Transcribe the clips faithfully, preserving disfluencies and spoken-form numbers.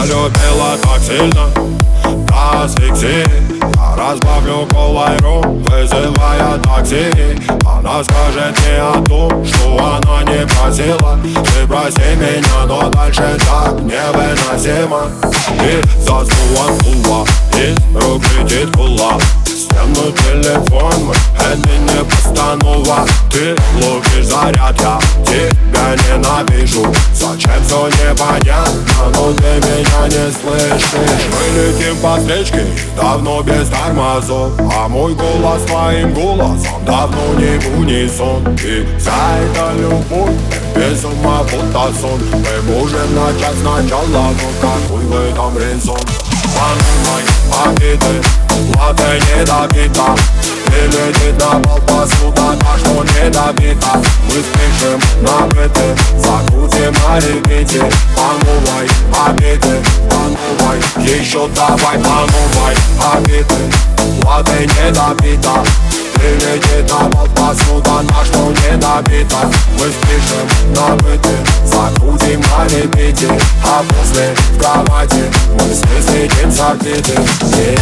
полюбила так сильно, до асфиксии. Я разбавлю колой ром, вызывая такси. Она скажет мне о том, что она не просила. Ты прости меня, но дальше так невыносимо. И за стулом хула, из рук летит кулак. Стену телефон мой, это не постанова. Ты лупишь заряд, я тебя ненавижу. Зачем все непонятно, но ты меня не слышишь. Мы летим по встречке, давно без тормозов. А мой голос твоим голосом давно не в унисон. И вся эта любовь без ума будто сон. Мы можем начать сначала, но какой в этом резон? Подумай, обиды, латте не добита. Прилетит на пол посуда, та, что не добита. Мы спешим на быты, закрутим на репите. По новой, обиды, по новой, еще давай по новой. Обиды, латте не добита. Прилетит на пол посуда, та, что не добита. Мы спешим на быты, закрутим на репите. А после в кровати мы с ней сидим согреты. Yeah.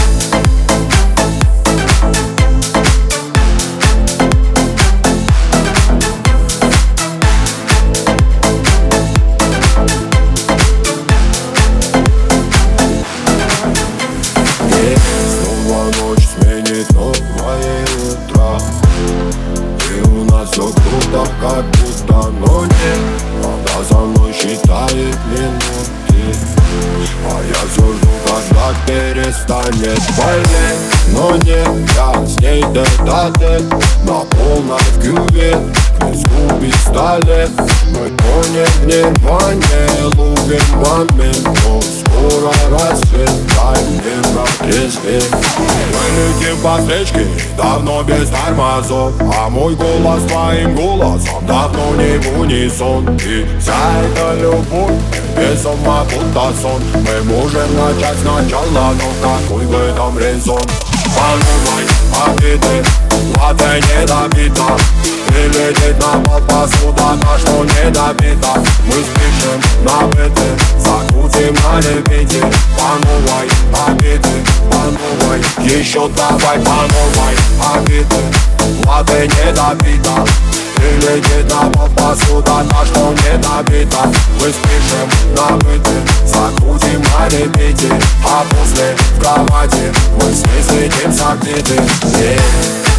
Как будто, но нет, она за мной считает минуты. А я все жду, когда перестанет болеть. Но нет, я с ней тет-а-тет, на полной в кювет, к виску пистолет. Мы тонем в нирване, ловим момент, но скоро рассвет, дай мне протрезветь. Мы летим по встречке, давно без тормозов. А мой голос твоим голосом давно не в унисон. И вся эта любовь без ума будто сон. Мы можем начать сначала, но какой в этом резон? По новой, обиды, латте не добита. Прилетит на пол посуда, та, что не добита. Мы спешим на быты, закрутим на репите. По новой, обиды, по новой, еще давай по новой. Обиды, латте не добита. Прилетит на пол посуда, та, что не добита. Мы спешим на быты, закрутим на репите. А после в кровати мы с ней сидим согреты. Yeah.